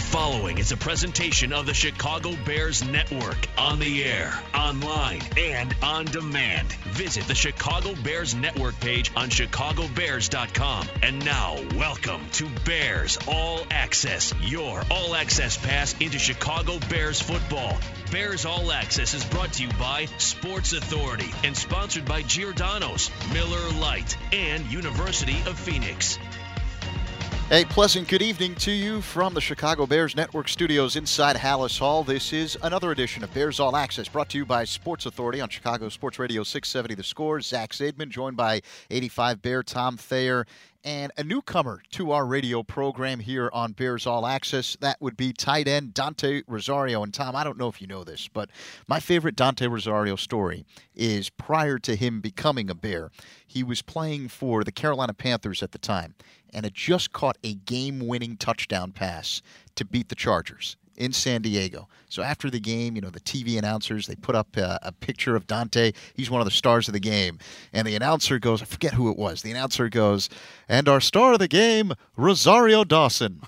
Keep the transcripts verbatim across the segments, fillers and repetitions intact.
following is a presentation of the Chicago Bears Network, on the air, online, and on demand. Visit the Chicago Bears Network page on chicago bears dot com. And now, welcome to Bears All Access, your all access pass into Chicago Bears football. Bears All Access is brought to you by Sports Authority and sponsored by Giordano's, Miller Lite, and University of Phoenix. A pleasant good evening to you from the Chicago Bears Network studios inside Hallis Hall. This is another edition of Bears All Access, brought to you by Sports Authority on Chicago Sports Radio six seventy The Score. Zach Zaidman, joined by eighty-five Bear Tom Thayer, and a newcomer to our radio program here on Bears All Access. That would be tight end Dante Rosario. And Tom, I don't know if you know this, but my favorite Dante Rosario story is prior to him becoming a Bear. He was playing for the Carolina Panthers at the time and had just caught a game-winning touchdown pass to beat the Chargers in San Diego. So after the game, you know, the T V announcers, they put up a, a picture of Dante. He's one of the stars of the game. And the announcer goes, I forget who it was. The announcer goes, and our star of the game, Rosario Dawson.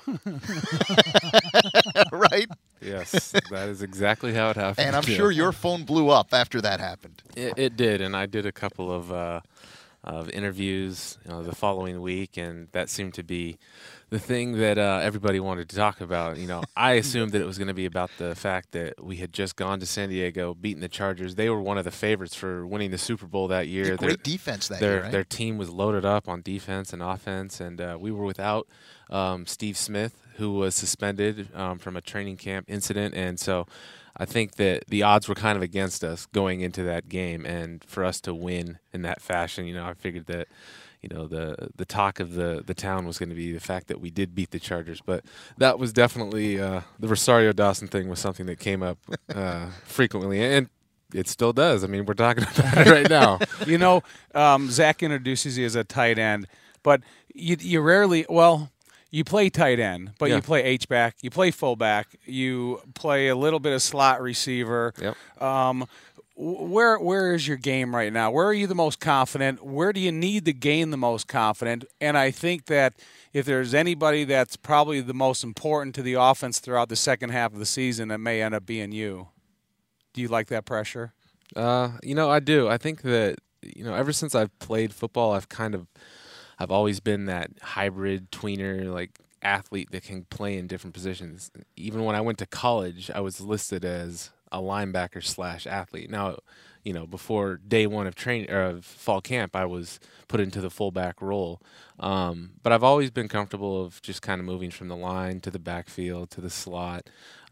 Right? Yes, that is exactly how it happened. And I'm yeah. sure your phone blew up after that happened. It, it did, and I did a couple of uh, of interviews, you know, the following week, and that seemed to be the thing that uh, everybody wanted to talk about. You know, I assumed that it was going to be about the fact that we had just gone to San Diego, beaten the Chargers. They were one of the favorites for winning the Super Bowl that year. Yeah, great their, defense that their, year, right? Their team was loaded up on defense and offense, and uh, we were without um, Steve Smith, who was suspended um, from a training camp incident, and so I think that the odds were kind of against us going into that game, and for us to win in that fashion, you know, I figured that, you know, the the talk of the, the town was going to be the fact that we did beat the Chargers. But that was definitely uh, the Rosario Dawson thing was something that came up uh, frequently, and it still does. I mean, we're talking about it right now. You know, um, Zach introduces you as a tight end, but you, you rarely, well, you play tight end, but yeah. you play H-back, you play fullback, you play a little bit of slot receiver. Yep. Um, where where is your game right now? Where are you the most confident? Where do you need to gain the most confident? And I think that if there's anybody that's probably the most important to the offense throughout the second half of the season, it may end up being you. Do you like that pressure? Uh, you know, I do. I think that, you know, ever since I've played football, I've kind of I've always been that hybrid tweener, like athlete that can play in different positions. Even when I went to college, I was listed as a linebacker slash athlete. Now, you know, before day one of training or of fall camp, I was put into the fullback role. Um, but I've always been comfortable of just kind of moving from the line to the backfield to the slot.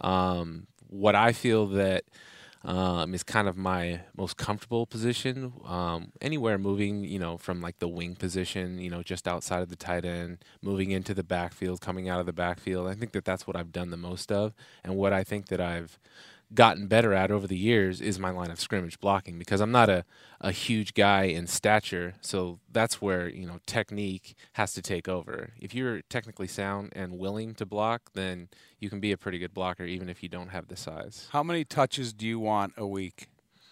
Um, what I feel that Um, is kind of my most comfortable position. Um, anywhere moving, you know, from like the wing position, you know, just outside of the tight end, moving into the backfield, coming out of the backfield. I think that that's what I've done the most of, and what I think that I've gotten better at over the years is my line of scrimmage blocking, because I'm not a, a huge guy in stature, so that's where, you know, technique has to take over. If you're technically sound and willing to block, then you can be a pretty good blocker even if you don't have the size. How many touches do you want a week?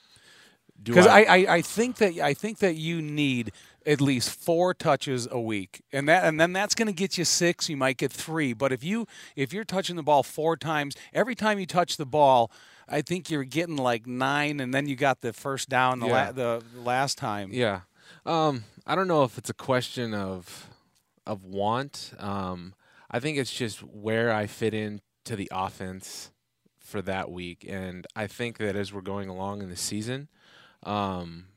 Do Because I, I, I, I think that I think that you need at least four touches a week, and that and then that's going to get you six. You might get three, but if you if you're touching the ball four times, every time you touch the ball, I think you're getting like nine, and then you got the first down the Yeah. la- the last time. Yeah. Um, I don't know if it's a question of of want. Um, I think it's just where I fit in to the offense for that week, and I think that as we're going along in the season, um,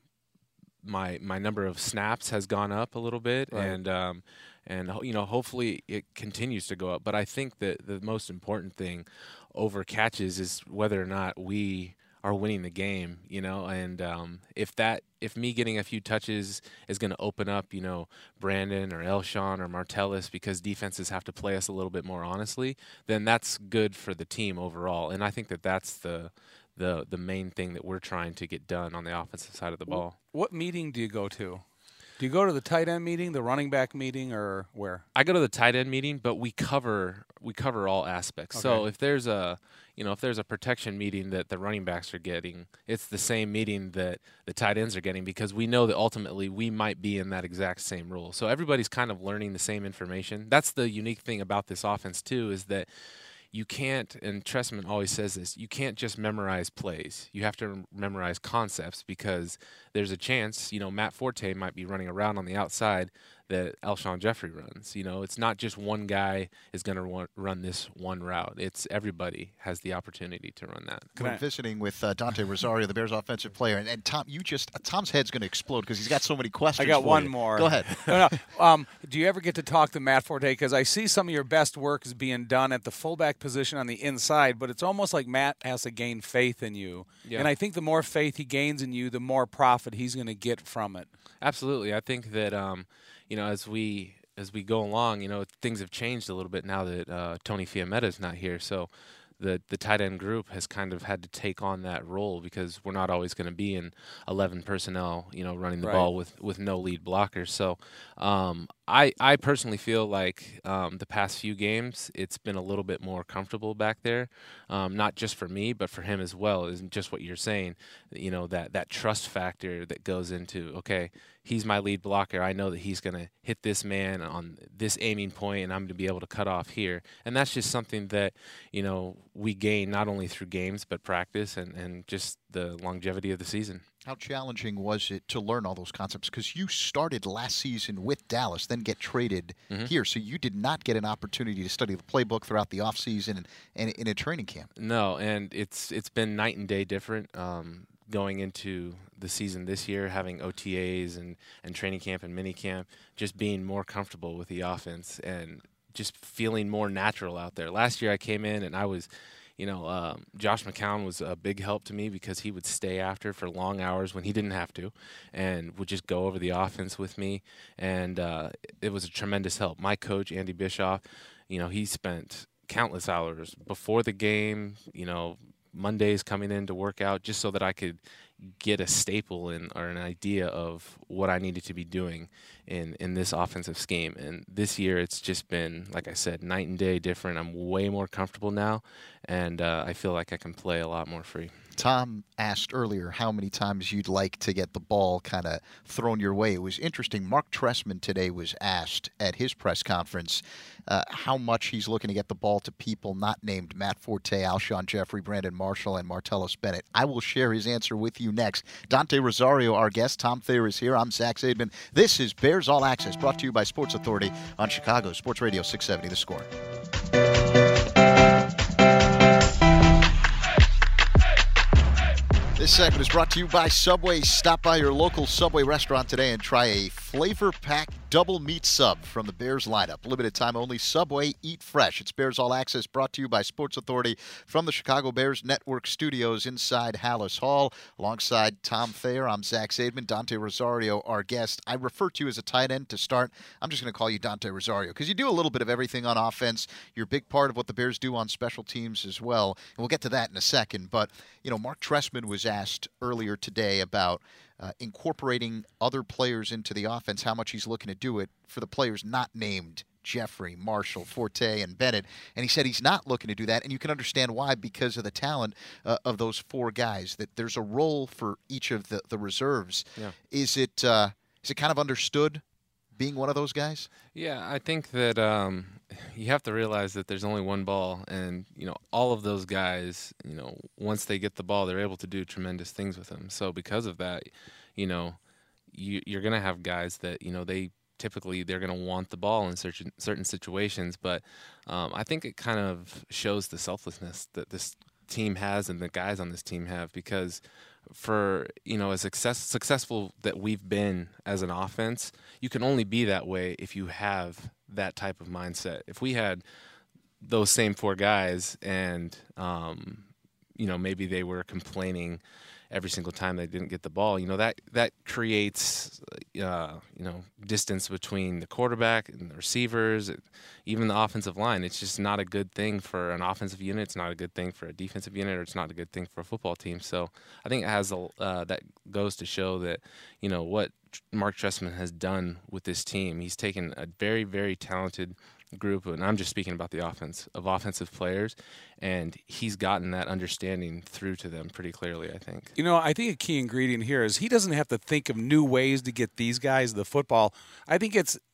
my my number of snaps has gone up a little bit, Right. and um, and you know, hopefully it continues to go up. But I think that the most important thing over catches is whether or not we are winning the game, you know, and um, if that if me getting a few touches is going to open up, you know, Brandon or Elshon or Martellus, because defenses have to play us a little bit more honestly, then that's good for the team overall. And I think that that's the the the main thing that we're trying to get done on the offensive side of the ball. What meeting do you go to? Do you go to the tight end meeting, the running back meeting, or where? I go to the tight end meeting, but we cover we cover all aspects. Okay. So if there's a you know if there's a protection meeting that the running backs are getting, it's the same meeting that the tight ends are getting, because we know that ultimately we might be in that exact same role. So everybody's kind of learning the same information. That's the unique thing about this offense too, is that you can't, and Trestman always says this, you can't just memorize plays. You have to memorize concepts because there's a chance, you know, Matt Forte might be running around on the outside that Alshon Jeffrey runs. You know, it's not just one guy is going to run this one route. It's everybody has the opportunity to run that. We're visiting with uh, Dante Rosario, the Bears offensive player, and, and Tom, you just uh, Tom's head's going to explode because he's got so many questions. I got for one you. more. Go ahead. no, no. Um, do you ever get to talk to Matt Forte? Because I see some of your best work is being done at the fullback position on the inside, but it's almost like Matt has to gain faith in you. Yeah. And I think the more faith he gains in you, the more profit he's going to get from it. Absolutely. I think that um, you know, as we as we go along, you know, things have changed a little bit now that uh, Tony Fiametta is not here. So the the tight end group has kind of had to take on that role because we're not always going to be in eleven personnel, you know, running the right. ball with, with no lead blockers. So um, I I personally feel like um, the past few games it's been a little bit more comfortable back there, um, not just for me but for him as well. Isn't just what you're saying, you know, that that trust factor that goes into, okay, he's my lead blocker. I know that he's going to hit this man on this aiming point, and I'm going to be able to cut off here. And that's just something that, you know, we gain not only through games but practice and, and just the longevity of the season. How challenging was it to learn all those concepts? Because you started last season with Dallas, then get traded mm-hmm. here. So you did not get an opportunity to study the playbook throughout the offseason and, and in a training camp. No, and it's it's been night and day different. Um, going into the season this year, having O T As and, and training camp and mini camp, just being more comfortable with the offense and just feeling more natural out there. Last year I came in and I was, you know, um, Josh McCown was a big help to me because he would stay after for long hours when he didn't have to and would just go over the offense with me. And uh, it was a tremendous help. My coach, Andy Bischoff, you know, he spent countless hours before the game, you know, Mondays coming in to work out just so that I could get a staple in or an idea of what I needed to be doing in, in this offensive scheme. And this year it's just been, like I said, night and day different. I'm way more comfortable now, and uh, I feel like I can play a lot more free. Tom asked earlier how many times you'd like to get the ball kind of thrown your way. It was interesting. Mark Trestman today was asked at his press conference uh, how much he's looking to get the ball to people not named Matt Forte, Alshon Jeffrey, Brandon Marshall, and Martellus Bennett. I will share his answer with you next. Dante Rosario, our guest. Tom Thayer is here. I'm Zach Zaidman. This is Bears All Access, brought to you by Sports Authority on Chicago Sports Radio six seventy The Score. This segment is brought to you by Subway. Stop by your local Subway restaurant today and try a flavor-packed double meat sub from the Bears lineup. Limited time only. Subway, eat fresh. It's Bears All Access, brought to you by Sports Authority from the Chicago Bears Network studios inside Hallis Hall. Alongside Tom Thayer, I'm Zach Zaidman. Dante Rosario, our guest. I refer to you as a tight end to start. I'm just going to call you Dante Rosario because you do a little bit of everything on offense. You're a big part of what the Bears do on special teams as well. And we'll get to that in a second. But, you know, Mark Trestman was asked earlier today about uh, incorporating other players into the offense, how much he's looking to do it for the players not named Jeffrey, Marshall, Forte, and Bennett. And he said he's not looking to do that, and you can understand why because of the talent uh, of those four guys, that there's a role for each of the, the reserves. Yeah. Is it uh, is it kind of understood being one of those guys? Yeah, I think that um, you have to realize that there's only one ball, and you know all of those guys, you know, once they get the ball, they're able to do tremendous things with them. So because of that, you know, you, you're going to have guys that, you know, they typically they're going to want the ball in certain certain situations, but um, I think it kind of shows the selflessness that this team has and the guys on this team have, because for, you know, as success, successful that we've been as an offense, you can only be that way if you have that type of mindset. If we had those same four guys and, um, you know, maybe they were complaining every single time they didn't get the ball, you know, that that creates, uh, you know, distance between the quarterback and the receivers, even the offensive line. It's just not a good thing for an offensive unit. It's not a good thing for a defensive unit, or it's not a good thing for a football team. So I think it has a, uh, that goes to show that, you know, what Mark Trestman has done with this team. He's taken a very, very talented group, and I'm just speaking about the offense, of offensive players, and he's gotten that understanding through to them pretty clearly, I think. You know, I think a key ingredient here is he doesn't have to think of new ways to get these guys the football. I think it's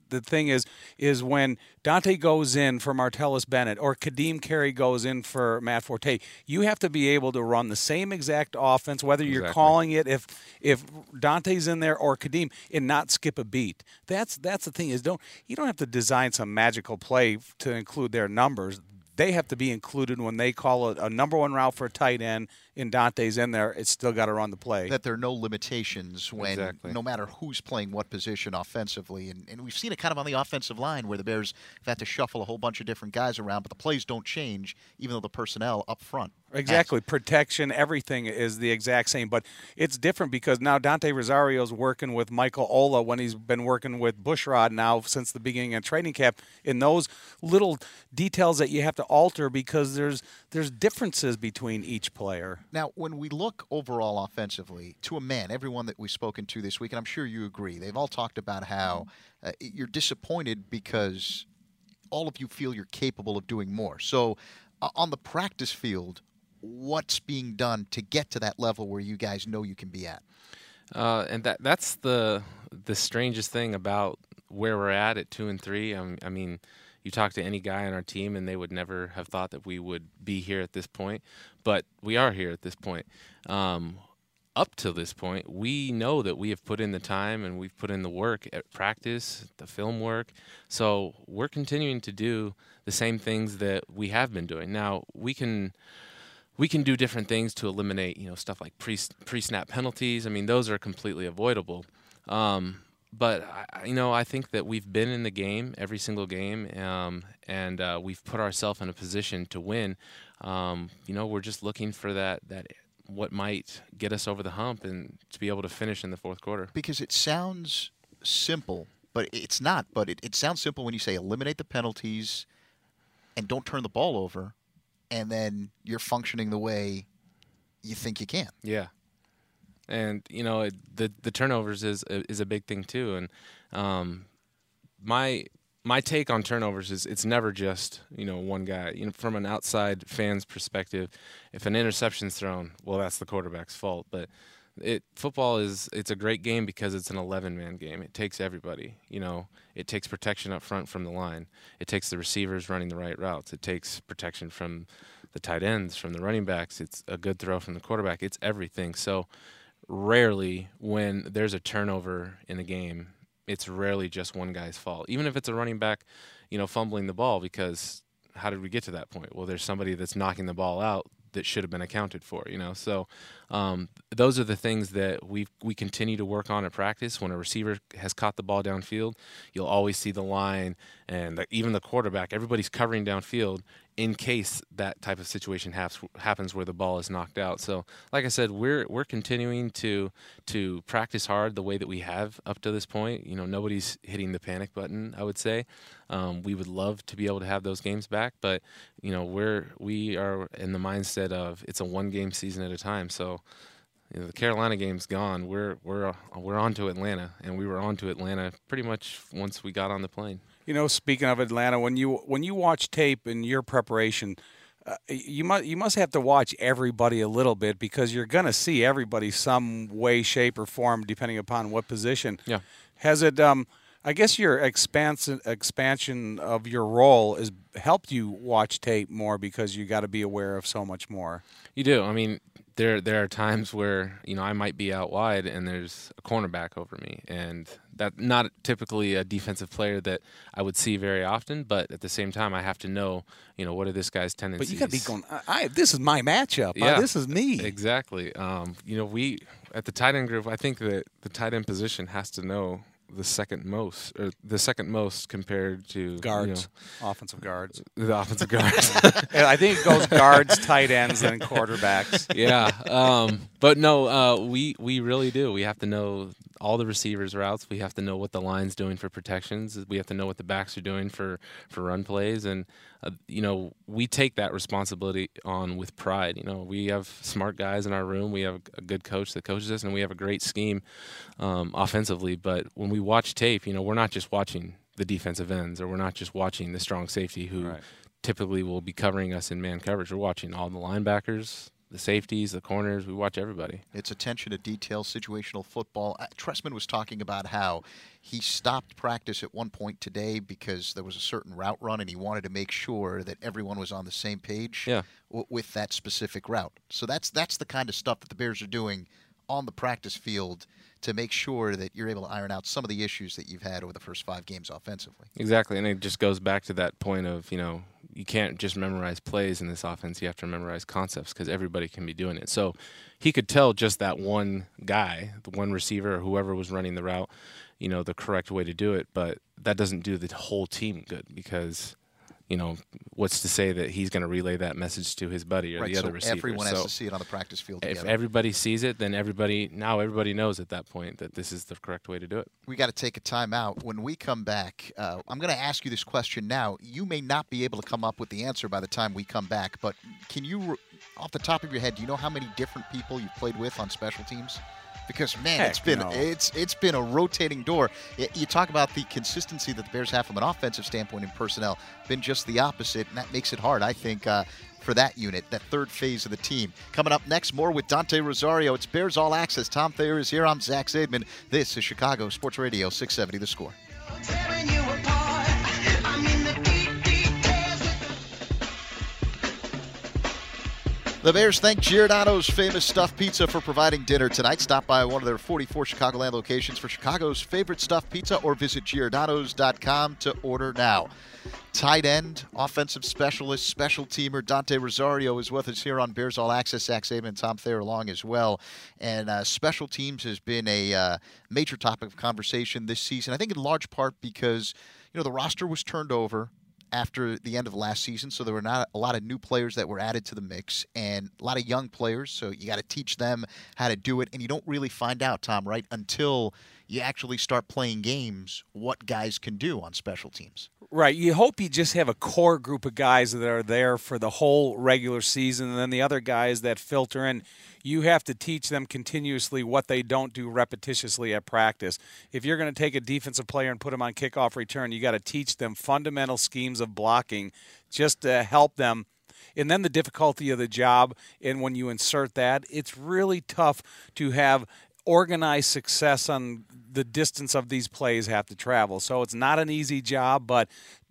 the thing is is when Dante goes in for Martellus Bennett or Kadeem Carey goes in for Matt Forte, you have to be able to run the same exact offense, whether you're Exactly. calling it if if Dante's in there or Kadeem, and not skip a beat. That's that's the thing is don't you don't have to design some magical play to include their numbers. They have to be included when they call a, a number one route for a tight end and Dante's in there. It's still got to run the play. That there are no limitations when Exactly. no matter who's playing what position offensively. And, and we've seen it kind of on the offensive line where the Bears have had to shuffle a whole bunch of different guys around, but the plays don't change even though the personnel up front. Exactly. Protection, everything is the exact same. But it's different because now Dante Rosario's working with Michael Ola when he's been working with Bushrod now since the beginning of training camp. In those little details that you have to alter because there's there's differences between each player. Now, when we look overall offensively, to a man, everyone that we've spoken to this week, and I'm sure you agree, they've all talked about how uh, you're disappointed because all of you feel you're capable of doing more. So uh, on the practice field, what's being done to get to that level where you guys know you can be at? Uh, and that that's the the strangest thing about where we're at at two and three. Um, I mean, you talk to any guy on our team, and they would never have thought that we would be here at this point. But we are here at this point. Um, up to this point, we know that we have put in the time and we've put in the work at practice, the film work. So we're continuing to do the same things that we have been doing. Now we can. We can do different things to eliminate, you know, stuff like pre pre-snap penalties. I mean, those are completely avoidable. Um, but I, you know, I think that we've been in the game every single game, um, and uh, we've put ourselves in a position to win. Um, you know, we're just looking for that that what might get us over the hump and to be able to finish in the fourth quarter. Because it sounds simple, but it's not. But it, it sounds simple when you say eliminate the penalties and don't turn the ball over. And then you're functioning the way you think you can. Yeah, and you know it, the the turnovers is is a big thing too. And um, my my take on turnovers is it's never just you know one guy. You know, from an outside fan's perspective, if an interception's thrown, well, that's the quarterback's fault. But it football is it's a great game because it's an eleven-man game. It takes everybody. You know, it takes protection up front from the line. It takes the receivers running the right routes. It takes protection from the tight ends, from the running backs. It's a good throw from the quarterback. It's everything. So rarely when there's a turnover in a game, it's rarely just one guy's fault. Even if it's a running back, you know, fumbling the ball, because how did we get to that point? Well, there's somebody that's knocking the ball out that should have been accounted for, you know. So um, those are the things that we we continue to work on at practice. When a receiver has caught the ball downfield, you'll always see the line and the, even the quarterback. Everybody's covering downfield in case that type of situation haps, happens where the ball is knocked out. So, like I said, we're we're continuing to to practice hard the way that we have up to this point. You know, nobody's hitting the panic button, I would say. Um, we would love to be able to have those games back, but you know, we're we are in the mindset of it's a one game season at a time. So, you know, the Carolina game's gone. We're we're we're on to Atlanta, and we were on to Atlanta pretty much once we got on the plane. You know, speaking of Atlanta, when you when you watch tape in your preparation, uh, you must you must have to watch everybody a little bit because you're going to see everybody some way, shape, or form depending upon what position. Yeah. Has it? Um, I guess your expansion expansion of your role has helped you watch tape more because you got to be aware of so much more. You do. I mean, there there are times where you know I might be out wide and there's a cornerback over me, and that not typically a defensive player that I would see very often. But at the same time, I have to know you know what are this guy's tendencies. But you got to be going. I, I this is my matchup. Yeah, uh, this is me. Exactly. Um, you know, we at the tight end group, I think that the tight end position has to know the second most, or the second most compared to guards, you know, offensive guards, the offensive guards. I think it goes guards, tight ends, and quarterbacks. Yeah, um, but no, uh, we we really do. We have to know all the receivers' routes. We have to know what the line's doing for protections. We have to know what the backs are doing for, for run plays, and uh, you know we take that responsibility on with pride. You know, we have smart guys in our room. We have a good coach that coaches us, and we have a great scheme um, offensively. But when we watch tape, you know, we're not just watching the defensive ends, or we're not just watching the strong safety who. Right. Typically will be covering us in man coverage. We're watching all the linebackers, the safeties, the corners. We watch everybody. It's attention to detail, situational football. Uh, Tressman was talking about how he stopped practice at one point today because there was a certain route run, and he wanted to make sure that everyone was on the same page yeah. w- with that specific route. So that's that's the kind of stuff that the Bears are doing on the practice field to make sure that you're able to iron out some of the issues that you've had over the first five games offensively. Exactly, and it just goes back to that point of, you know, you can't just memorize plays in this offense. You have to memorize concepts because everybody can be doing it. So he could tell just that one guy, the one receiver or whoever was running the route, you know, the correct way to do it, but that doesn't do the whole team good because – you know, what's to say that he's going to relay that message to his buddy or right, the other so receiver? Everyone so has to see it on the practice field together. If everybody sees it, then everybody now everybody knows at that point that this is the correct way to do it. We got to take a time out. When we come back, uh, I'm going to ask you this question now. You may not be able to come up with the answer by the time we come back, but can you, off the top of your head, do you know how many different people you've played with on special teams? Because man, Heck it's been no. it's it's been a rotating door. You talk about the consistency that the Bears have from an offensive standpoint in personnel, been just the opposite, and that makes it hard, I think, uh, for that unit, that third phase of the team. Coming up next, more with Dante Rosario. It's Bears All Access. Tom Thayer is here. I'm Zach Zaidman. This is Chicago Sports Radio six seventy The Score. Tearing you apart. I'm in the deep, deep tears. The Bears thank Giordano's Famous Stuffed Pizza for providing dinner tonight. Stop by one of their forty-four Chicagoland locations for Chicago's favorite stuffed pizza or visit Giordano's dot com to order now. Tight end, offensive specialist, special teamer Dante Rosario is with us here on Bears All Access. Zach Zaidman and Tom Thayer along as well. And uh, special teams has been a uh, major topic of conversation this season, I think in large part because, you know, the roster was turned over after the end of last season, so there were not a lot of new players that were added to the mix and a lot of young players, so you got to teach them how to do it, and you don't really find out, Tom, right, until you actually start playing games what guys can do on special teams. Right. You hope you just have a core group of guys that are there for the whole regular season, and then the other guys that filter in, you have to teach them continuously what they don't do repetitiously at practice. If you're going to take a defensive player and put him on kickoff return, you got to teach them fundamental schemes of blocking just to help them. And then the difficulty of the job, and when you insert that, it's really tough to have organized success on the distance of these plays have to travel. So it's not an easy job, but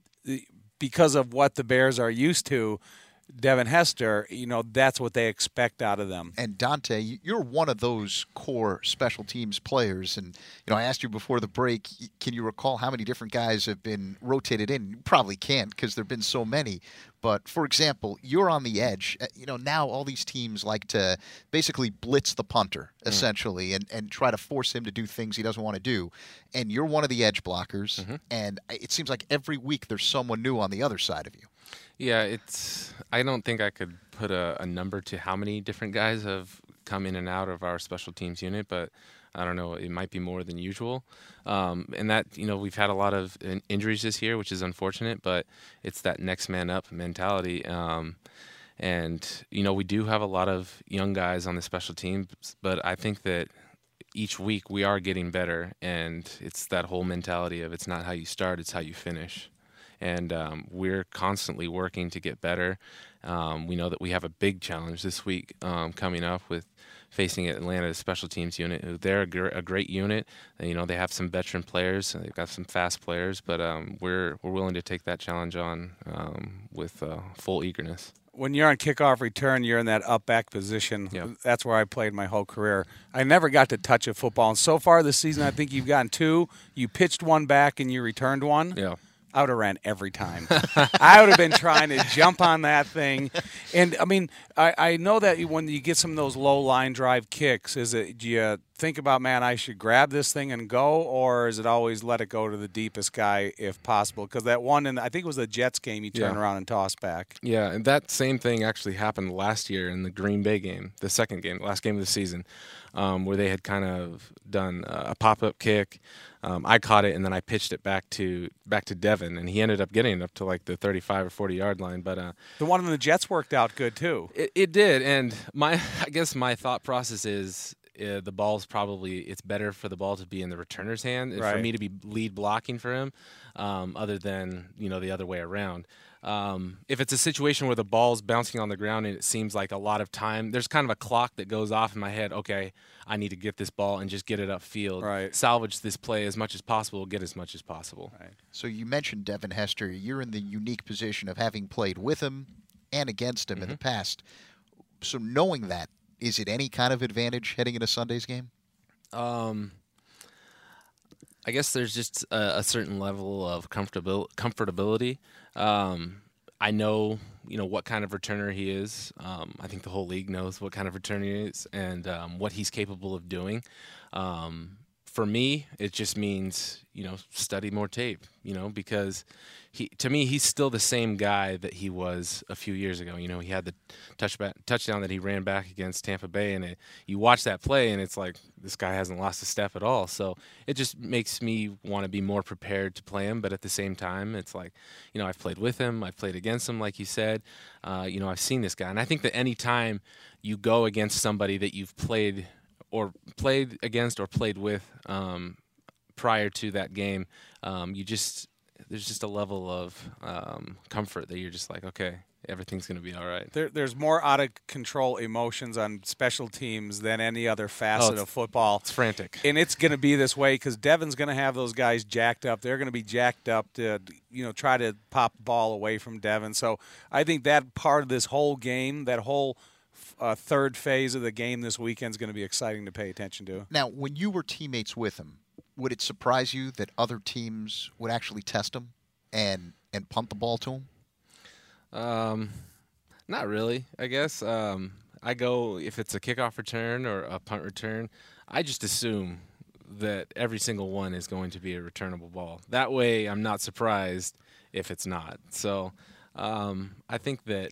because of what the Bears are used to, Devin Hester, you know, that's what they expect out of them. And Dante, you're one of those core special teams players. And, you know, I asked you before the break, can you recall how many different guys have been rotated in? You probably can't because there have been so many. But, for example, you're on the edge. You know, now all these teams like to basically blitz the punter, essentially, mm. and, and try to force him to do things he doesn't want to do. And you're one of the edge blockers. Mm-hmm. And it seems like every week there's someone new on the other side of you. Yeah, it's. I don't think I could put a, a number to how many different guys have come in and out of our special teams unit, but I don't know. It might be more than usual. Um, and that, you know, we've had a lot of in- injuries this year, which is unfortunate, but it's that next man up mentality. Um, and, you know, we do have a lot of young guys on the special teams, but I think that each week we are getting better, and it's that whole mentality of it's not how you start, it's how you finish. And um, we're constantly working to get better. Um, we know that we have a big challenge this week um, coming up with facing Atlanta's special teams unit. They're a, gr- a great unit. You know, they have some veteran players. They've got some fast players, but um, we're we're willing to take that challenge on um, with uh, full eagerness. When you're on kickoff return, you're in that up back position. Yep. That's where I played my whole career. I never got to touch a football, and so far this season, I think you've gotten two. You pitched one back and you returned one. Yeah. I would have ran every time. I would have been trying to jump on that thing. And, I mean, I, I know that when you get some of those low line drive kicks, is it, do you think about, man, I should grab this thing and go, or is it always let it go to the deepest guy if possible? Because that one, in, I think it was the Jets game, you turn yeah. around and toss back. Yeah, and that same thing actually happened last year in the Green Bay game, the second game, last game of the season, um, where they had kind of done a pop-up kick. Um, I caught it, and then I pitched it back to back to Devin, and he ended up getting it up to like the thirty-five or forty-yard line. But uh, the one in the Jets worked out good, too. It, it did, and my I guess my thought process is uh, the ball's probably – it's better for the ball to be in the returner's hand, right. for me to be lead blocking for him, um, other than, you know, the other way around. Um, if it's a situation where the ball's bouncing on the ground and it seems like a lot of time, there's kind of a clock that goes off in my head. Okay, I need to get this ball and just get it upfield. Right. Salvage this play as much as possible, get as much as possible. Right. So you mentioned Devin Hester. You're in the unique position of having played with him and against him mm-hmm. in the past. So knowing that, is it any kind of advantage heading into Sunday's game? Um, I guess there's just a, a certain level of comfortabil- comfortability. Um, I know, you know, what kind of returner he is. Um, I think the whole league knows what kind of returner he is and um, what he's capable of doing. Um, for me, it just means, you know, study more tape, you know, because he, to me, he's still the same guy that he was a few years ago. You know, he had the touchback, touchdown that he ran back against Tampa Bay, and it, you watch that play, and it's like, this guy hasn't lost a step at all. So it just makes me want to be more prepared to play him. But at the same time, it's like, you know, I've played with him. I've played against him, like you said. Uh, you know, I've seen this guy. And I think that any time you go against somebody that you've played or played against or played with um, prior to that game, um, you just there's just a level of um, comfort that you're just like, okay, everything's going to be all right. There, there's more out of control emotions on special teams than any other facet oh, of football. It's frantic. And it's going to be this way because Devin's going to have those guys jacked up. They're going to be jacked up to, you know, try to pop the ball away from Devin. So I think that part of this whole game, that whole uh, third phase of the game this weekend is going to be exciting to pay attention to. Now, when you were teammates with him, would it surprise you that other teams would actually test him and, and punt the ball to him? Um, not really, I guess. Um, I go, if it's a kickoff return or a punt return, I just assume that every single one is going to be a returnable ball. That way I'm not surprised if it's not. So um, I think that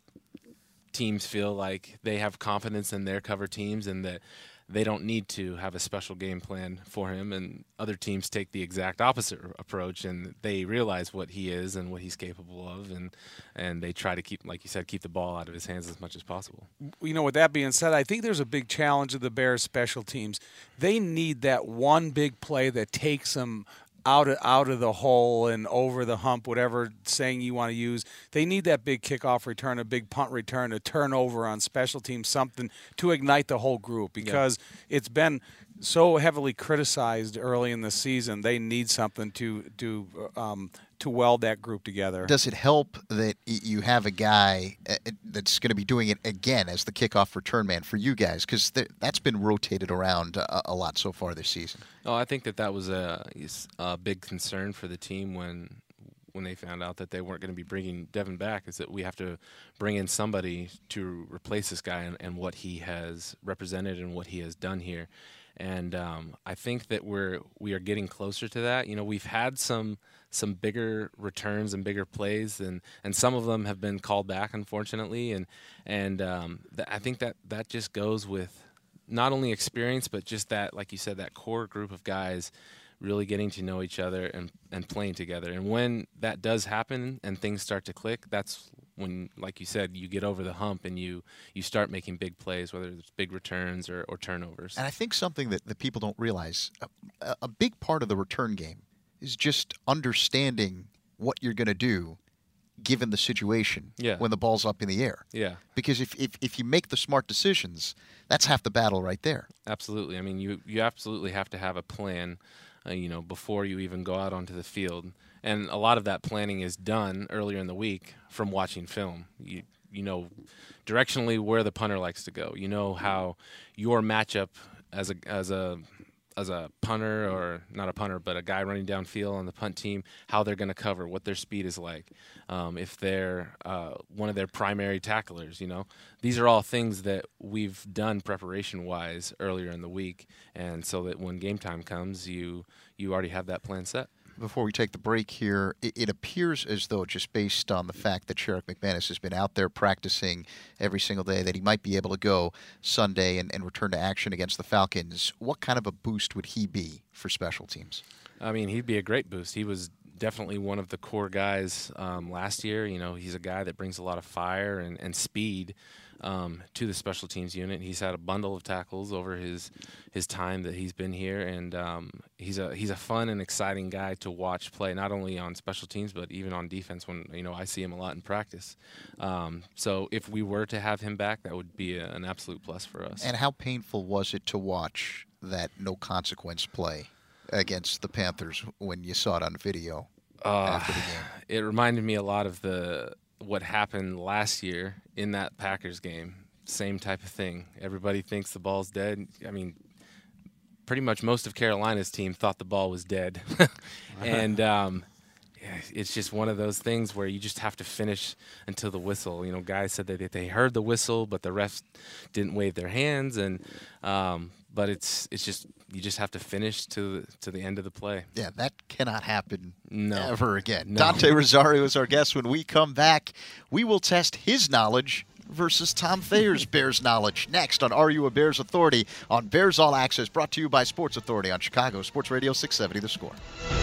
teams feel like they have confidence in their cover teams and that they don't need to have a special game plan for him, and other teams take the exact opposite approach, and they realize what he is and what he's capable of, and and they try to keep, like you said, keep the ball out of his hands as much as possible. You know, with that being said, I think there's a big challenge of the Bears special teams. They need that one big play that takes them out of, out of the hole and over the hump, whatever saying you want to use. They need that big kickoff return, a big punt return, a turnover on special teams, something to ignite the whole group because yeah. it's been so heavily criticized early in the season. They need something to to um, to weld that group together. Does it help that you have a guy that's going to be doing it again as the kickoff return man for you guys? Because that's been rotated around a, a lot so far this season. Oh, I think that that was a, a big concern for the team when when they found out that they weren't going to be bringing Devin back, is that we have to bring in somebody to replace this guy and, and what he has represented and what he has done here. And um, I think that we're we are getting closer to that. You know, we've had some some bigger returns and bigger plays, and, and some of them have been called back, unfortunately. And and um, th- I think that that just goes with not only experience, but just that, like you said, that core group of guys really getting to know each other and, and playing together. And when that does happen and things start to click, that's when, like you said, you get over the hump and you, you start making big plays, whether it's big returns or, or turnovers. And I think something that, that people don't realize, a, a big part of the return game is just understanding what you're going to do given the situation yeah. when the ball's up in the air. Yeah. Because if, if, if you make the smart decisions, that's half the battle right there. Absolutely. I mean, you, you absolutely have to have a plan, uh, you know, before you even go out onto the field. And a lot of that planning is done earlier in the week from watching film. You you know directionally where the punter likes to go. You know how your matchup as a as a as a punter, or not a punter, but a guy running downfield on the punt team, how they're going to cover, what their speed is like, um, if they're uh, one of their primary tacklers. You know, these are all things that we've done preparation-wise earlier in the week, and so that when game time comes, you you already have that plan set. Before we take the break here, it, it appears as though, just based on the fact that Sherrick McManus has been out there practicing every single day, that he might be able to go Sunday and, and return to action against the Falcons. What kind of a boost would he be for special teams? I mean, he'd be a great boost. He was definitely one of the core guys um, last year. You know, he's a guy that brings a lot of fire and, and speed um, to the special teams unit. He's had a bundle of tackles over his his time that he's been here, and um, he's a he's a fun and exciting guy to watch play, not only on special teams but even on defense. When you know I see him a lot in practice. Um, so if we were to have him back, that would be a, an absolute plus for us. And how painful was it to watch that no consequence play against the Panthers when you saw it on video Uh, after the game? It reminded me a lot of the what happened last year in that Packers game. Same type of thing. Everybody thinks the ball's dead. I mean, pretty much most of Carolina's team thought the ball was dead. and um, yeah, it's just one of those things where you just have to finish until the whistle. You know, guys said that they heard the whistle, but the refs didn't wave their hands. And um, but it's it's just you just have to finish to the, to the end of the play. Yeah, that cannot happen No. ever again. No. Dante Rosario is our guest. When we come back, we will test his knowledge versus Tom Thayer's Bears knowledge. Next on Are You a Bears Authority on Bears All Access, brought to you by Sports Authority on Chicago Sports Radio six seventy The Score.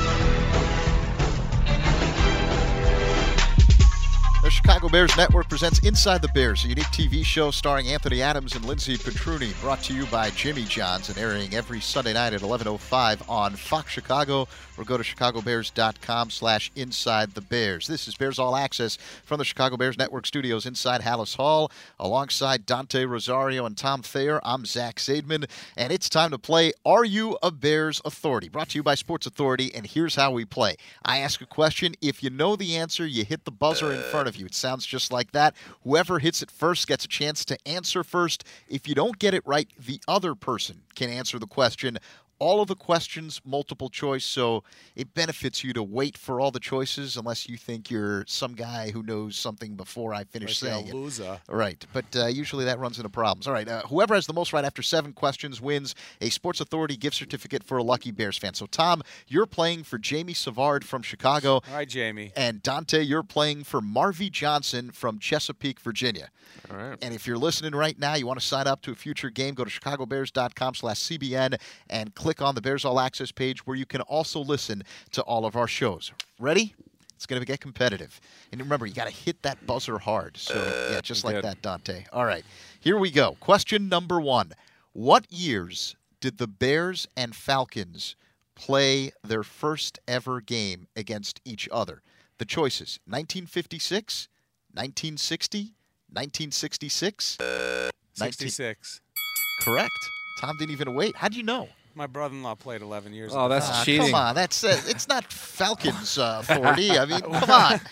The Chicago Bears Network presents Inside the Bears, a unique T V show starring Anthony Adams and Lindsey Petruni, brought to you by Jimmy John's and airing every Sunday night at eleven oh five on Fox Chicago, or go to chicagobears.com slash Inside the Bears. This is Bears All Access from the Chicago Bears Network studios inside Hallis Hall. Alongside Dante Rosario and Tom Thayer, I'm Zach Zaidman, and it's time to play Are You a Bears Authority? Brought to you by Sports Authority, and here's how we play. I ask a question. If you know the answer, you hit the buzzer in front of you. It sounds just like that. Whoever hits it first gets a chance to answer first. If you don't get it right, the other person can answer the question. All of the questions, multiple choice, so it benefits you to wait for all the choices unless you think you're some guy who knows something before I finish Like saying a it. loser. Right, but uh, usually that runs into problems. All right, uh, whoever has the most right after seven questions wins a Sports Authority gift certificate for a lucky Bears fan. So, Tom, you're playing for Jamie Savard from Chicago. All right, Jamie. And Dante, you're playing for Marvy Johnson from Chesapeake, Virginia. All right. And if you're listening right now, you want to sign up to a future game, go to chicagobears.com slash CBN and click on the Bears All Access page where you can also listen to all of our shows. Ready? It's going to get competitive. And remember, you got to hit that buzzer hard. So, yeah, just like Good. that, Dante. All right, here we go. Question number one. What years did the Bears and Falcons play their first ever game against each other? The choices: nineteen fifty-six, nineteen sixty, nineteen sixty-six. sixty-six. Correct. Tom didn't even wait. How'd you know? My brother-in-law played eleven years Oh, ago. that's Ah, cheating. Come on, that's uh, it's not Falcons uh, authority. I mean, come on.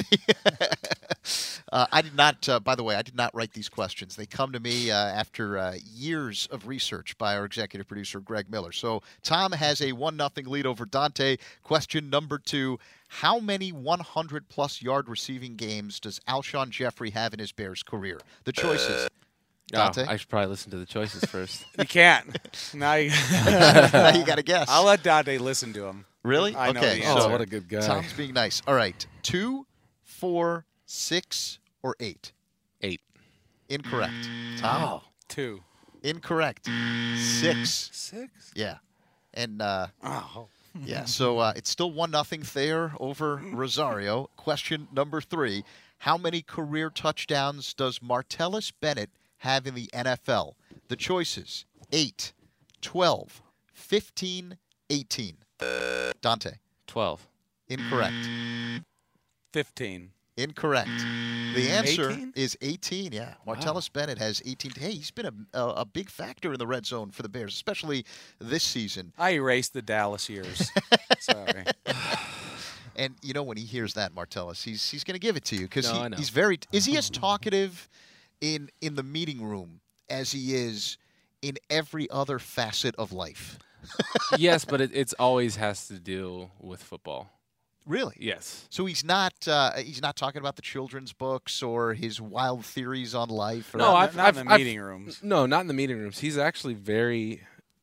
uh, I did not. Uh, by the way, I did not write these questions. They come to me uh, after uh, years of research by our executive producer Greg Miller. So Tom has a one nothing lead over Dante. Question number two: how many one hundred plus yard receiving games does Alshon Jeffrey have in his Bears career? The choices. Oh, Dante. I should probably listen to the choices first. You can't. Now you, Now you got to guess. I'll let Dante listen to him. Really? I know okay. the Oh, answer. what a good guy. Tom's being nice. All right. Two, four, six, or eight? Eight. Incorrect. Tom? Oh. Two. Incorrect. Six. Six? Yeah. And, uh, Oh. yeah, so uh, it's still one nothing Thayer over Rosario. Question number three. How many career touchdowns does Martellus Bennett have in the N F L? The choices: eight, twelve, fifteen, eighteen. Dante? Twelve. Incorrect. fifteen. Incorrect. The answer eighteen? is eighteen, yeah. Martellus Bennett has eighteen. Hey, he's been a, a, a big factor in the red zone for the Bears, especially this season. I erased the Dallas years. Sorry. And, you know, when he hears that, Martellus, he's he's going to give it to you because No, he, I know. he's very – is he as talkative in in the meeting room as he is in every other facet of life? Yes, but it it's always has to do with football. Really? Yes. So he's not uh, he's not talking about the children's books or his wild theories on life? Or No, not, I've- not I've- in the I've- meeting rooms. No, not in the meeting rooms. He's actually very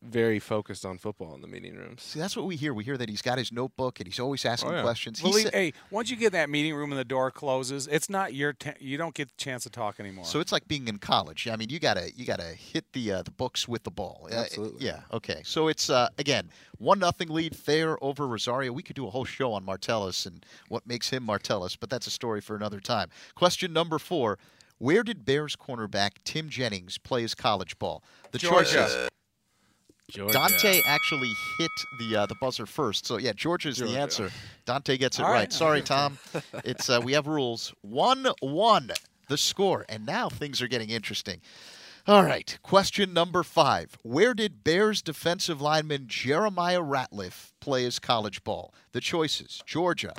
very focused on football in the meeting rooms. See, that's what we hear. We hear that he's got his notebook and he's always asking Oh, yeah. questions. He Believe, said- hey, once you get in that meeting room and the door closes, it's not your. T- you don't get the chance to talk anymore. So it's like being in college. I mean, you gotta you gotta hit the uh, the books with the ball. Uh, Absolutely. yeah. Okay. So it's uh, again one nothing lead Thayer over Rosario. We could do a whole show on Martellus and what makes him Martellus, but that's a story for another time. Question number four: where did Bears cornerback Tim Jennings play his college ball? The Georgia. choices. Georgia. Dante actually hit the uh, the buzzer first, so yeah, Georgia's the Georgia. answer. Dante gets it All right. right. Sorry, Tom. It's uh, we have rules. One one, the score, and now things are getting interesting. All right, question number five: where did Bears defensive lineman Jeremiah Ratliff play his college ball? The choices: Georgia.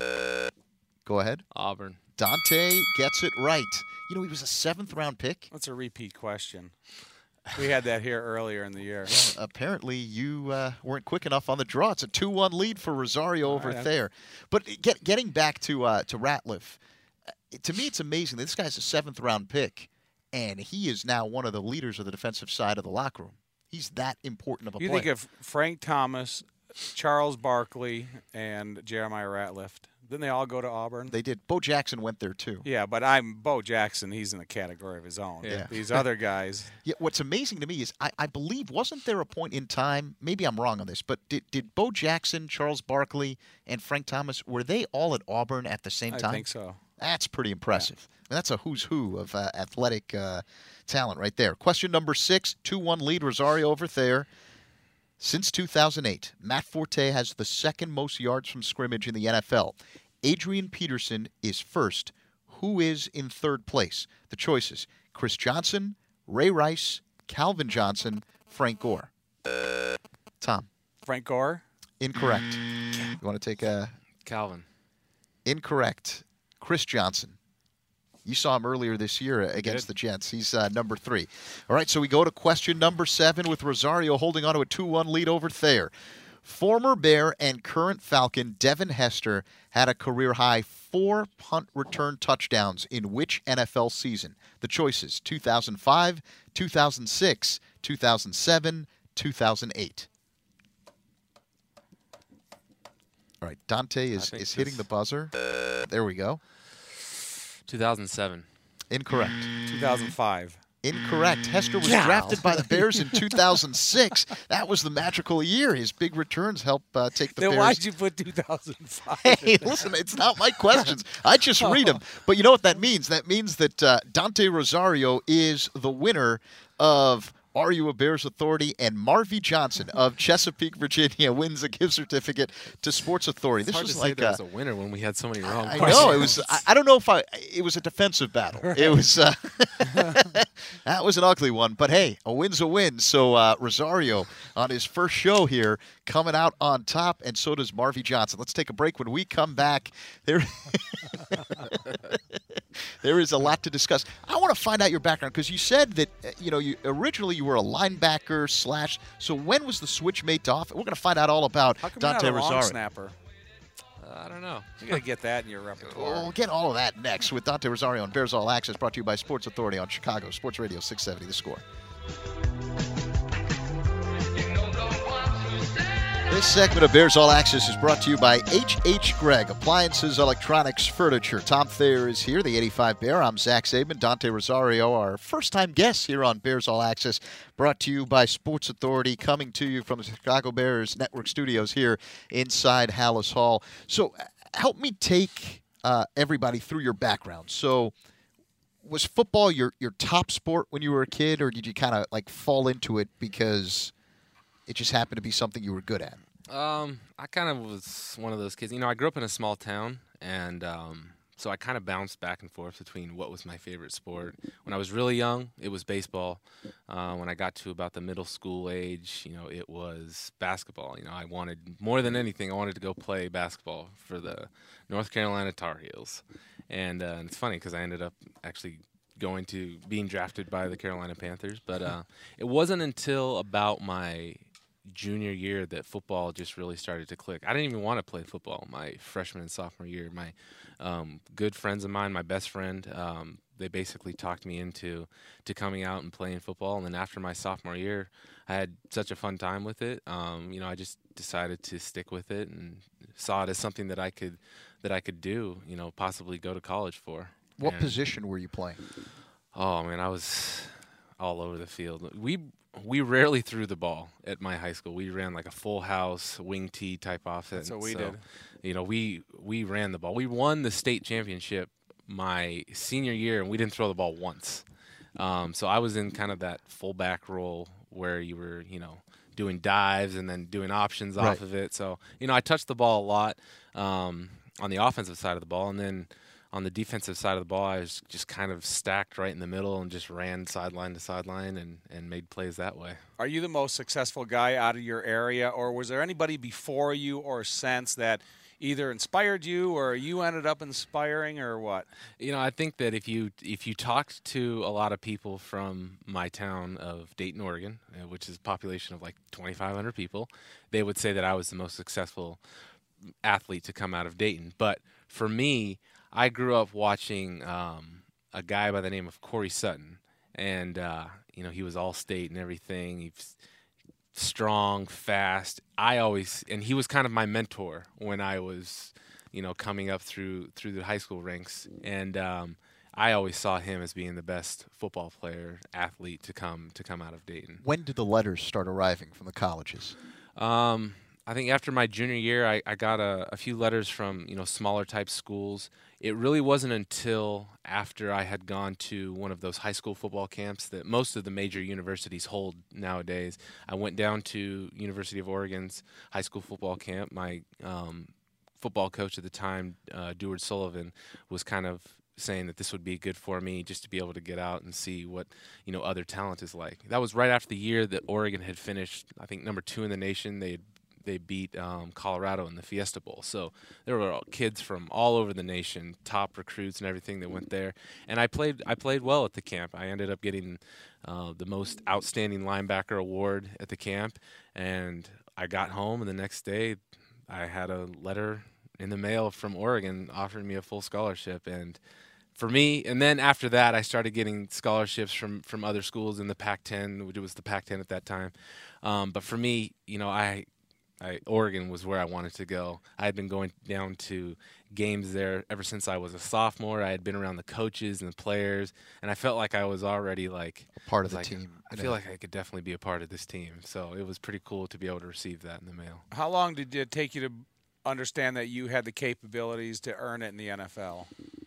Go ahead. Auburn. Dante gets it right. You know, he was a seventh round pick. That's a repeat question. We had that here earlier in the year. Apparently, you uh, weren't quick enough on the draw. It's a two one lead for Rosario over right. Thayer. But get, getting back to uh, to Ratliff, uh, to me, it's amazing. This guy's a seventh round pick, and he is now one of the leaders of the defensive side of the locker room. He's that important of a You player. think of Frank Thomas, Charles Barkley, and Jeremiah Ratliff. Didn't they all go to Auburn? They did. Bo Jackson went there too. Yeah, but I'm Bo Jackson. He's in a category of his own. Yeah. These other guys. Yeah, what's amazing to me is I, I believe wasn't there a point in time, maybe I'm wrong on this, but did, did Bo Jackson, Charles Barkley, and Frank Thomas, were they all at Auburn at the same I time? think so. That's pretty impressive. I mean, that's a who's who of uh, athletic uh, talent right there. Question number six, two one lead Rosario over Thayer. Since two thousand eight, Matt Forte has the second most yards from scrimmage in the N F L. Adrian Peterson is first. Who is in third place? The choices: Chris Johnson, Ray Rice, Calvin Johnson, Frank Gore. Tom, Frank Gore. incorrect. You want to take a Calvin. incorrect? Chris Johnson. You saw him earlier this year against the Jets. He's uh, number three. All right, so we go to question number seven with Rosario holding on to a two one lead over Thayer. Former Bear and current Falcon Devin Hester had a career-high four punt return touchdowns in which N F L season? The choices: two thousand five, two thousand six, two thousand seven, two thousand eight. All right, Dante is, think is hitting this- the buzzer. There we go. two thousand seven. Incorrect. two thousand five. Incorrect. Hester was Yeah. drafted by the Bears in two thousand six. That was the magical year. His big returns helped uh, take the Then Bears. why'd you put two thousand five? Hey, listen, it's not my questions. I just read them. But you know what that means? That means that uh, Dante Rosario is the winner of Are You a Bears Authority? And Marvy Johnson of Chesapeake, Virginia wins a gift certificate to Sports Authority. It's This hard was to say like there uh, was a winner when we had so many wrong I questions. know it was. I, I don't know if I. It was a defensive battle. It was. Uh, that was an ugly one, but hey, a win's a win. So uh, Rosario on his first show here, coming out on top, and so does Marvy Johnson. Let's take a break. When we come back, there. There is a lot to discuss. I want to find out your background because you said that uh, you know you originally you were a linebacker slash. So when was the switch made to off? We're going to find out all about How come Dante you're not a long Rosario. snapper? Uh, I don't know. You got to get that in your repertoire. We'll get all of that next with Dante Rosario on Bears All Access, brought to you by Sports Authority on Chicago Sports Radio six seventy. The Score. This segment of Bears All Access is brought to you by H H. Gregg, Appliances, Electronics, Furniture. Tom Thayer is here, the eighty-five Bear. I'm Zach Saban. Dante Rosario, our first-time guest here on Bears All Access, brought to you by Sports Authority, coming to you from the Chicago Bears Network Studios here inside Hallis Hall. So uh, help me take uh, everybody through your background. So was football your, your top sport when you were a kid, or did you kind of like fall into it because it just happened to be something you were good at? Um, I kind of was one of those kids. You know, I grew up in a small town, and um, so I kind of bounced back and forth between what was my favorite sport. When I was really young, it was baseball. Uh, when I got to about the middle school age, you know, it was basketball. You know, I wanted, more than anything, I wanted to go play basketball for the North Carolina Tar Heels. And, uh, and it's funny because I ended up actually going to being drafted by the Carolina Panthers. But uh, it wasn't until about my junior year that football just really started to click. I didn't even want to play football my freshman and sophomore year. My um, good friends of mine, my best friend, um, they basically talked me into to coming out and playing football. And then after my sophomore year, I had such a fun time with it. Um, you know, I just decided to stick with it and saw it as something that I could that I could do. You know, possibly go to college for. What And- position were you playing? Oh man, I was all over the field. We we rarely threw the ball at my high school. We ran like a full house wing T type offense. That's what we So, did. You know, we we ran the ball. We won the state championship my senior year, and we didn't throw the ball once. Um, so I was in kind of that fullback role where you were, you know, doing dives and then doing options Right. off of it. So you know, I touched the ball a lot um, on the offensive side of the ball, and then on the defensive side of the ball, I was just kind of stacked right in the middle and just ran sideline to sideline and, and made plays that way. Are you the most successful guy out of your area, or was there anybody before you or since that either inspired you or you ended up inspiring, or what? You know, I think that if you if you talked to a lot of people from my town of Dayton, Oregon, uh, which is a population of like twenty-five hundred people, they would say that I was the most successful athlete to come out of Dayton. But for me, I grew up watching um, a guy by the name of Corey Sutton, and uh, you know, he was all state and everything. He's strong, fast. I always and he was kind of my mentor when I was, you know, coming up through through the high school ranks, and um, I always saw him as being the best football player, athlete to come to come out of Dayton. When did the letters start arriving from the colleges? Um, I think after my junior year, I, I got a, a few letters from, you know, smaller type schools. It really wasn't until after I had gone to one of those high school football camps that most of the major universities hold nowadays. I went down to University of Oregon's high school football camp. My um, football coach at the time, uh, Deward Sullivan, was kind of saying that this would be good for me just to be able to get out and see what, you know, other talent is like. That was right after the year that Oregon had finished, I think, number two in the nation. They had They beat um, Colorado in the Fiesta Bowl. So there were kids from all over the nation, top recruits and everything that went there. And I played I played well at the camp. I ended up getting uh, the most outstanding linebacker award at the camp. And I got home, and the next day I had a letter in the mail from Oregon offering me a full scholarship. And for me, and then after that, I started getting scholarships from, from other schools in the Pac ten, which was the Pac ten at that time. Um, but for me, you know, I – I, Oregon was where I wanted to go. I had been going down to games there ever since I was a sophomore. I had been around the coaches and the players, and I felt like I was already like Part of the like, team. I you feel know. like I could definitely be a part of this team. So it was pretty cool to be able to receive that in the mail. How long did it take you to understand that you had the capabilities to earn it in the N F L?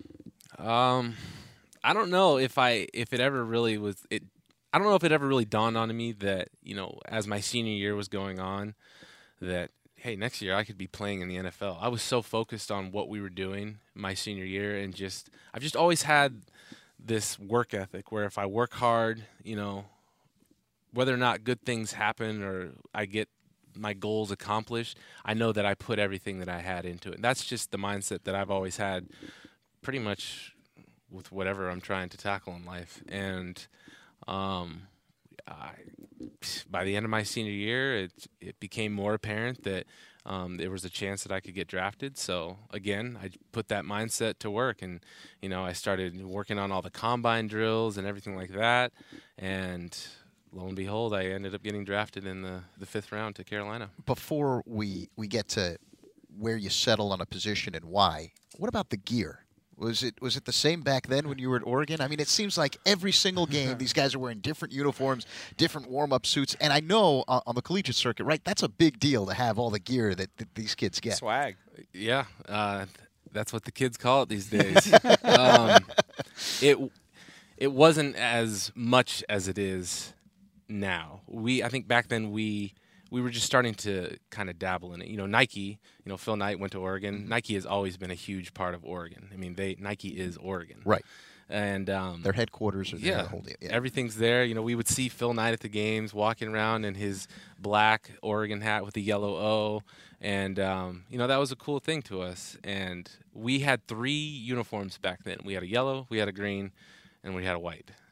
Um, I don't know if I if it ever really was it. I don't know if it ever really dawned on me that, you know, as my senior year was going on, that, hey, next year I could be playing in the N F L. I was so focused on what we were doing my senior year, and just I've just always had this work ethic where if I work hard, you know, whether or not good things happen or I get my goals accomplished, I know that I put everything that I had into it. And that's just the mindset that I've always had pretty much with whatever I'm trying to tackle in life. And um, I by the end of my senior year, it it became more apparent that um, there was a chance that I could get drafted. So again, I put that mindset to work, and you know, I started working on all the combine drills and everything like that. And lo and behold, I ended up getting drafted in the, the fifth round to Carolina. Before we, we get to where you settle on a position and why, what about the gear? Was it was it the same back then when you were at Oregon? I mean, it seems like every single game these guys are wearing different uniforms, different warm-up suits, and I know uh, on the collegiate circuit, right? That's a big deal to have all the gear that, that these kids get. Swag. Yeah, uh, that's what the kids call it these days. um, it it wasn't as much as it is now. We I think back then we we were just starting to kind of dabble in it. You know, Nike, you know, Phil Knight went to Oregon. Nike has always been a huge part of Oregon. I mean, they Nike is Oregon. Right. And um, Their headquarters are there. yeah, the whole deal. Yeah. everything's there. You know, we would see Phil Knight at the games walking around in his black Oregon hat with the yellow O. And, um, you know, that was a cool thing to us. And we had three uniforms back then. We had a yellow, we had a green, and we had a white.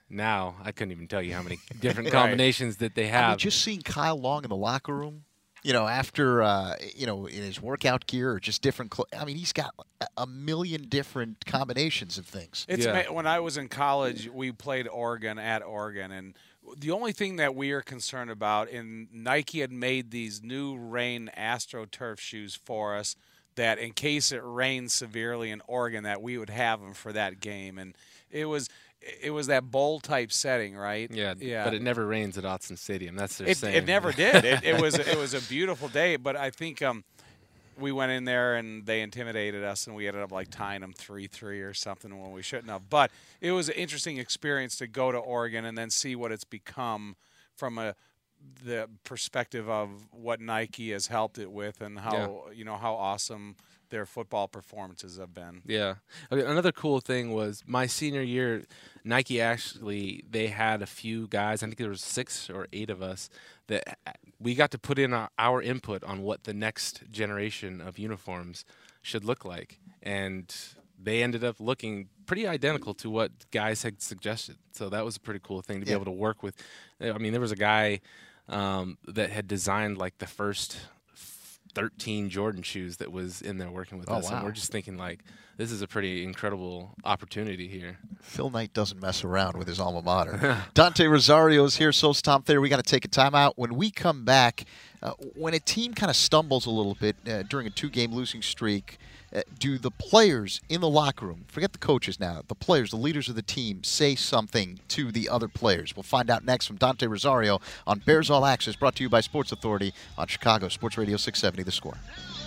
now, I couldn't even tell you how many different Right. combinations that they I have. mean, just seeing Kyle Long in the locker room, you know, after, uh, you know, in his workout gear or just different cl- I mean, he's got a- a million different combinations of things. It's Yeah. ma- when I was in college, we played Oregon at Oregon, and the only thing that we are concerned about, and Nike had made these new Rain AstroTurf shoes for us, that in case it rained severely in Oregon, that we would have them for that game, and it was it was that bowl type setting, right? yeah, yeah. but it never rains at Autzen Stadium. That's their It, saying. it never did. It, it was it was a beautiful day, but I think um, we went in there and they intimidated us, and we ended up like tying them three three or something when we shouldn't have. But it was an interesting experience to go to Oregon and then see what it's become from a the perspective of what Nike has helped it with, and how you know how awesome their football performances have been. Yeah. Okay, another cool thing was my senior year, Nike actually, they had a few guys, I think there was six or eight of us, that we got to put in our, our input on what the next generation of uniforms should look like. And they ended up looking pretty identical to what guys had suggested. So that was a pretty cool thing to be Yeah. able to work with. I mean, there was a guy um, that had designed like the first thirteen Jordan shoes that was in there working with Oh, us. wow. And we're just thinking like, this is a pretty incredible opportunity here. Phil Knight doesn't mess around with his alma mater. Dante Rosario is here, so's Tom Thayer. We got to take a timeout. When we come back, uh, when a team kind of stumbles a little bit uh, during a two-game losing streak, uh, do the players in the locker room, forget the coaches now, the players, the leaders of the team, say something to the other players? We'll find out next from Dante Rosario on Bears All Access, brought to you by Sports Authority on Chicago Sports Radio six seventy The Score.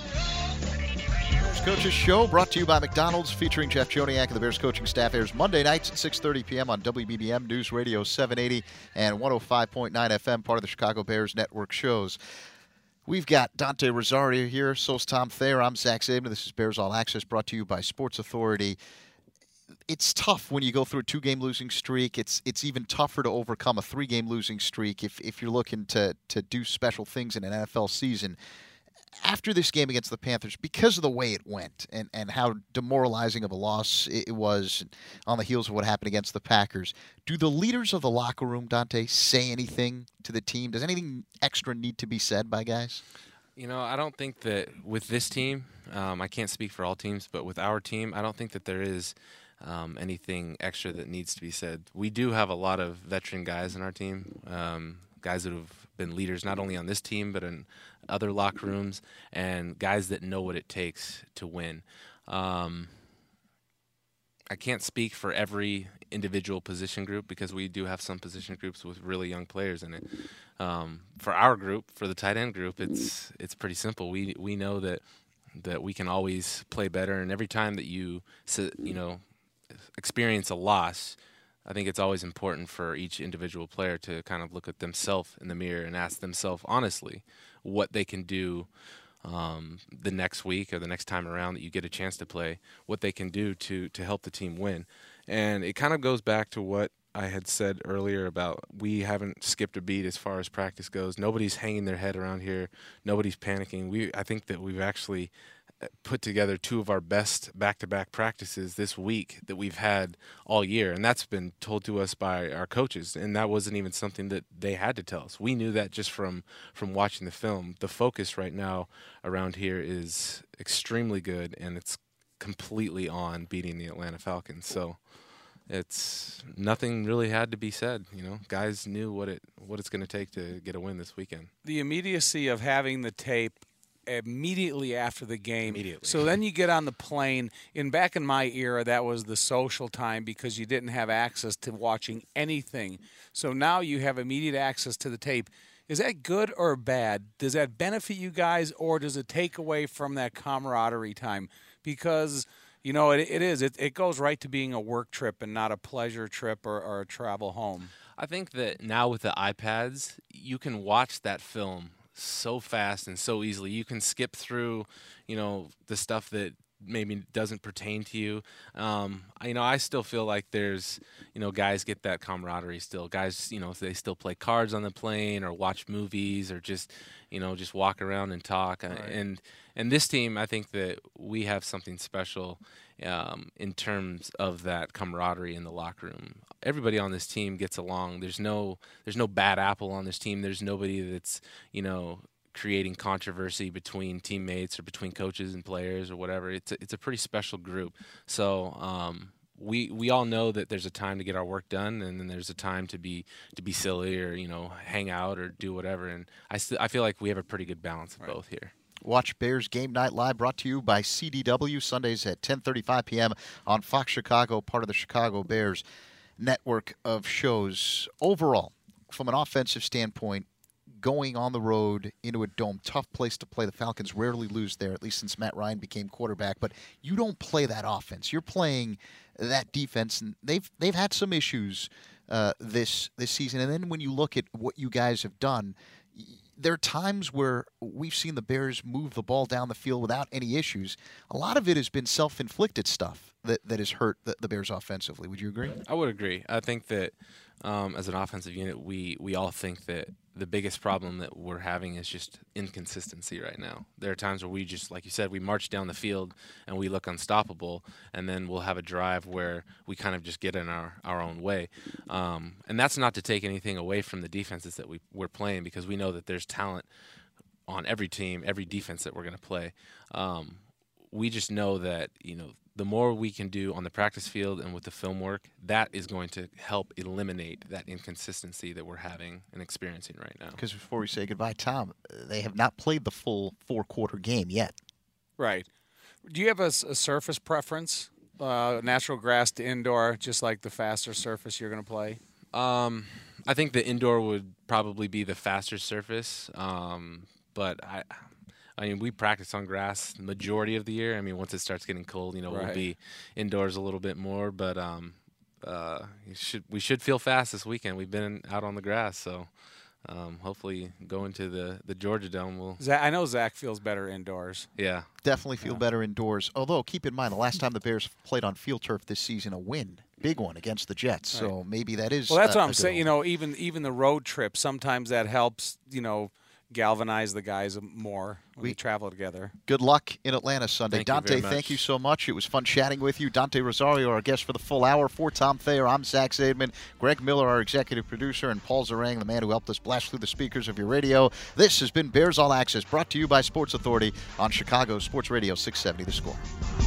Bears Coaches Show brought to you by McDonald's, featuring Jeff Joniak and the Bears coaching staff, airs Monday nights at six thirty p.m. on W B B M News Radio seven eighty and one oh five point nine F M, part of the Chicago Bears network shows. We've got Dante Rosario here, so's Tom Thayer. I'm Zach Saban. This is Bears All Access, brought to you by Sports Authority. It's tough when you go through a two-game losing streak. It's it's even tougher to overcome a three-game losing streak if, if you're looking to, to do special things in an N F L season. After this game against the Panthers, because of the way it went and, and how demoralizing of a loss it was on the heels of what happened against the Packers, do the leaders of the locker room, Dante, say anything to the team? Does anything extra need to be said by guys? You know, I don't think that with this team, um, I can't speak for all teams, but with our team, I don't think that there is um, anything extra that needs to be said. We do have a lot of veteran guys in our team, um, guys that have been leaders not only on this team but in other locker rooms, and guys that know what it takes to win. Um, I can't speak for every individual position group because we do have some position groups with really young players in it. Um, for our group, for the tight end group, it's it's pretty simple. We we know that that we can always play better, and every time that you s- you know experience a loss, I think it's always important for each individual player to kind of look at themselves in the mirror and ask themselves honestly what they can do um, the next week or the next time around that you get a chance to play, what they can do to to help the team win. And it kind of goes back to what I had said earlier about we haven't skipped a beat as far as practice goes. Nobody's hanging their head around here. Nobody's panicking. We I think that we've actually put together two of our best back-to-back practices this week that we've had all year, and that's been told to us by our coaches, and that wasn't even something that they had to tell us. We knew that just from from watching the film. The focus right now around here is extremely good, and it's completely on beating the Atlanta Falcons. So it's nothing really had to be said. You know, guys knew what it what it's going to take to get a win this weekend. The immediacy of having the tape immediately after the game. Immediately. So then you get on the plane. In back in my era, that was the social time because you didn't have access to watching anything. So now you have immediate access to the tape. Is that good or bad? Does that benefit you guys, or does it take away from that camaraderie time? Because you know it, it is. It, it goes right to being a work trip and not a pleasure trip or, or a travel home. I think that now with the iPads, you can watch that film so fast and so easily. You can skip through, you know, the stuff that maybe doesn't pertain to you. Um, I- you know, I still feel like there's, you know, guys get that camaraderie still. Guys, you know, they still play cards on the plane or watch movies or just, you know, just walk around and talk. Uh, And and this team, I think that we have something special um, in terms of that camaraderie in the locker room. Everybody on this team gets along. There's no there's no bad apple on this team. There's nobody that's, you know, creating controversy between teammates or between coaches and players or whatever. It's a, it's a pretty special group. So um, we we all know that there's a time to get our work done, and then there's a time to be to be silly or, you know, hang out or do whatever. And I st- I feel like we have a pretty good balance of both here. Watch Bears Game Night Live, brought to you by C D W, Sundays at ten thirty-five p.m. on Fox Chicago, part of the Chicago Bears network of shows. Overall, from an offensive standpoint, going on the road into a dome, tough place to play. The Falcons rarely lose there, at least since Matt Ryan became quarterback. But you don't play that offense. You're playing that defense, and they've they've had some issues uh, this this season. And then when you look at what you guys have done, there are times where we've seen the Bears move the ball down the field without any issues. A lot of it has been self-inflicted stuff that, that has hurt the, the Bears offensively. Would you agree? I would agree. I think that um, as an offensive unit, we, we all think that the biggest problem that we're having is just inconsistency right now. There are times where we just, like you said, we march down the field and we look unstoppable, and then we'll have a drive where we kind of just get in our, our own way. Um, and that's not to take anything away from the defenses that we, we're playing, because we know that there's talent on every team, every defense that we're going to play. Um, we just know that, you know, the more we can do on the practice field and with the film work, that is going to help eliminate that inconsistency that we're having and experiencing right now. Because before we say goodbye, Tom, they have not played the full four-quarter game yet. Right. Do you have a, s- a surface preference? Uh, natural grass to indoor, just like the faster surface you're going to play? Um, I think the indoor would probably be the faster surface, um, but I, I mean, we practice on grass the majority of the year. I mean, once it starts getting cold, you know, Right. we'll be indoors a little bit more. But um, uh, you should we should feel fast this weekend. We've been out on the grass, so um, hopefully going to the the Georgia Dome will. Zach, I know Zach feels better indoors. Yeah, Definitely feel better indoors. Although, keep in mind, the last time the Bears played on field turf this season, a win, big one against the Jets. So maybe that is. Well, that's uh, what a I'm good saying. You one. know, even even the road trip, sometimes that helps. You know, galvanize the guys more when we, We- travel together. Good luck in Atlanta Sunday. Thank you Dante, very much. thank you so much. It was fun chatting with you. Dante Rosario, our guest for the full hour. For Tom Thayer, I'm Zach Zaidman. Greg Miller, our executive producer, and Paul Zarang, the man who helped us blast through the speakers of your radio. This has been Bears All Access, brought to you by Sports Authority on Chicago Sports Radio six seventy The Score.